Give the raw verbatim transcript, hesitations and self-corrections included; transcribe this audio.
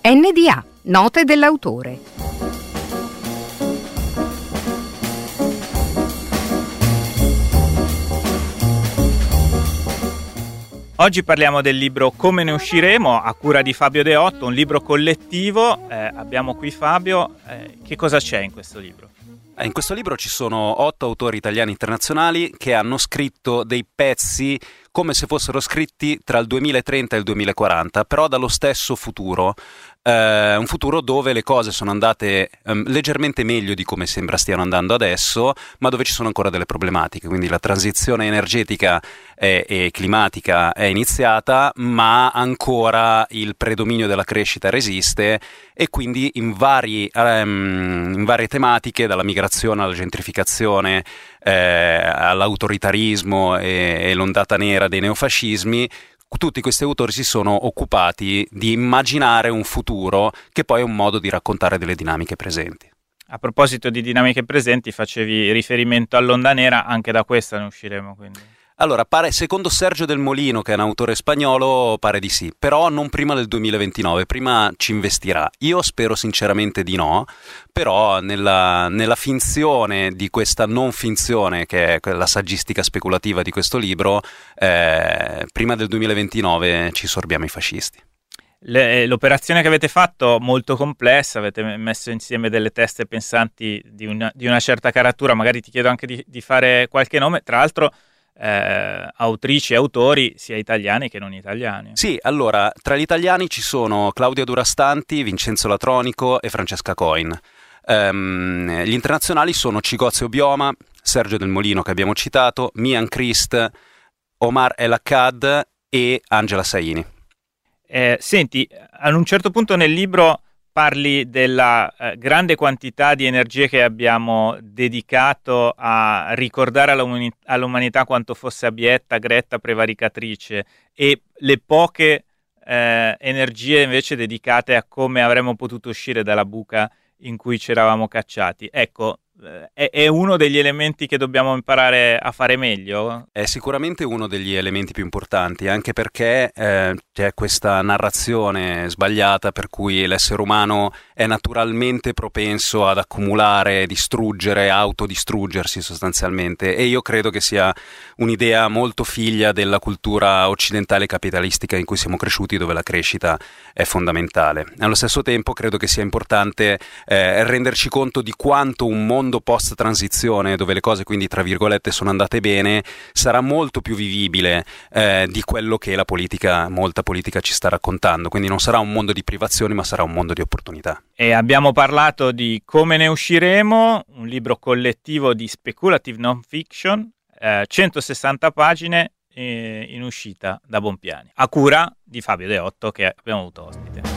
N D A, note dell'autore. Oggi parliamo del libro Come ne usciremo, a cura di Fabio Deotto, un libro collettivo. Eh, abbiamo qui Fabio. Eh, che cosa c'è in questo libro? In questo libro ci sono otto autori italiani internazionali che hanno scritto dei pezzi come se fossero scritti tra il duemilatrenta e il duemilaquaranta, però dallo stesso futuro. Uh, un futuro dove le cose sono andate um, leggermente meglio di come sembra stiano andando adesso, ma dove ci sono ancora delle problematiche. Quindi la transizione energetica e, e climatica è iniziata, ma ancora il predominio della crescita resiste, e quindi in, vari, um, in varie tematiche, dalla migrazione alla gentrificazione, eh, all'autoritarismo e, e l'ondata nera dei neofascismi, tutti questi autori si sono occupati di immaginare un futuro che poi è un modo di raccontare delle dinamiche presenti. A proposito di dinamiche presenti, facevi riferimento all'onda nera, anche da questa ne usciremo, quindi. Allora, pare, secondo Sergio Del Molino, che è un autore spagnolo, pare di sì, però non prima del duemilaventinove, prima ci investirà. Io spero sinceramente di no, però nella, nella finzione di questa non finzione, che è la saggistica speculativa di questo libro, eh, prima del duemilaventinove ci sorbiamo i fascisti. Le, l'operazione che avete fatto molto complessa, avete messo insieme delle teste pensanti di una, di una certa caratura, magari ti chiedo anche di, di fare qualche nome, tra l'altro eh, autrici e autori sia italiani che non italiani. Sì, allora, tra gli italiani ci sono Claudia Durastanti, Vincenzo Latronico e Francesca Coin. Um, gli internazionali sono Cigozio Bioma, Sergio Del Molino che abbiamo citato, Mian Christ, Omar El Akkad e Angela Saini. Eh, senti, ad un certo punto nel libro parli della eh, grande quantità di energie che abbiamo dedicato a ricordare all'umani- all'umanità quanto fosse abietta, gretta, prevaricatrice, e le poche eh, energie invece dedicate a come avremmo potuto uscire dalla buca in cui ci eravamo cacciati. Ecco, è, è uno degli elementi che dobbiamo imparare a fare meglio? È sicuramente uno degli elementi più importanti, anche perché eh, c'è questa narrazione sbagliata per cui l'essere umano è naturalmente propenso ad accumulare, distruggere, autodistruggersi sostanzialmente, e io credo che sia un'idea molto figlia della cultura occidentale capitalistica in cui siamo cresciuti, dove la crescita è fondamentale. Allo stesso tempo credo che sia importante eh, renderci conto di quanto un mondo post transizione, dove le cose quindi tra virgolette sono andate bene, sarà molto più vivibile eh, di quello che la politica, molta politica ci sta raccontando. Quindi non sarà un mondo di privazioni, ma sarà un mondo di opportunità. E abbiamo parlato di Come ne usciremo, un libro collettivo di speculative non fiction, eh, centosessanta pagine eh, in uscita da Bompiani, a cura di Fabio Deotto, che abbiamo avuto ospite.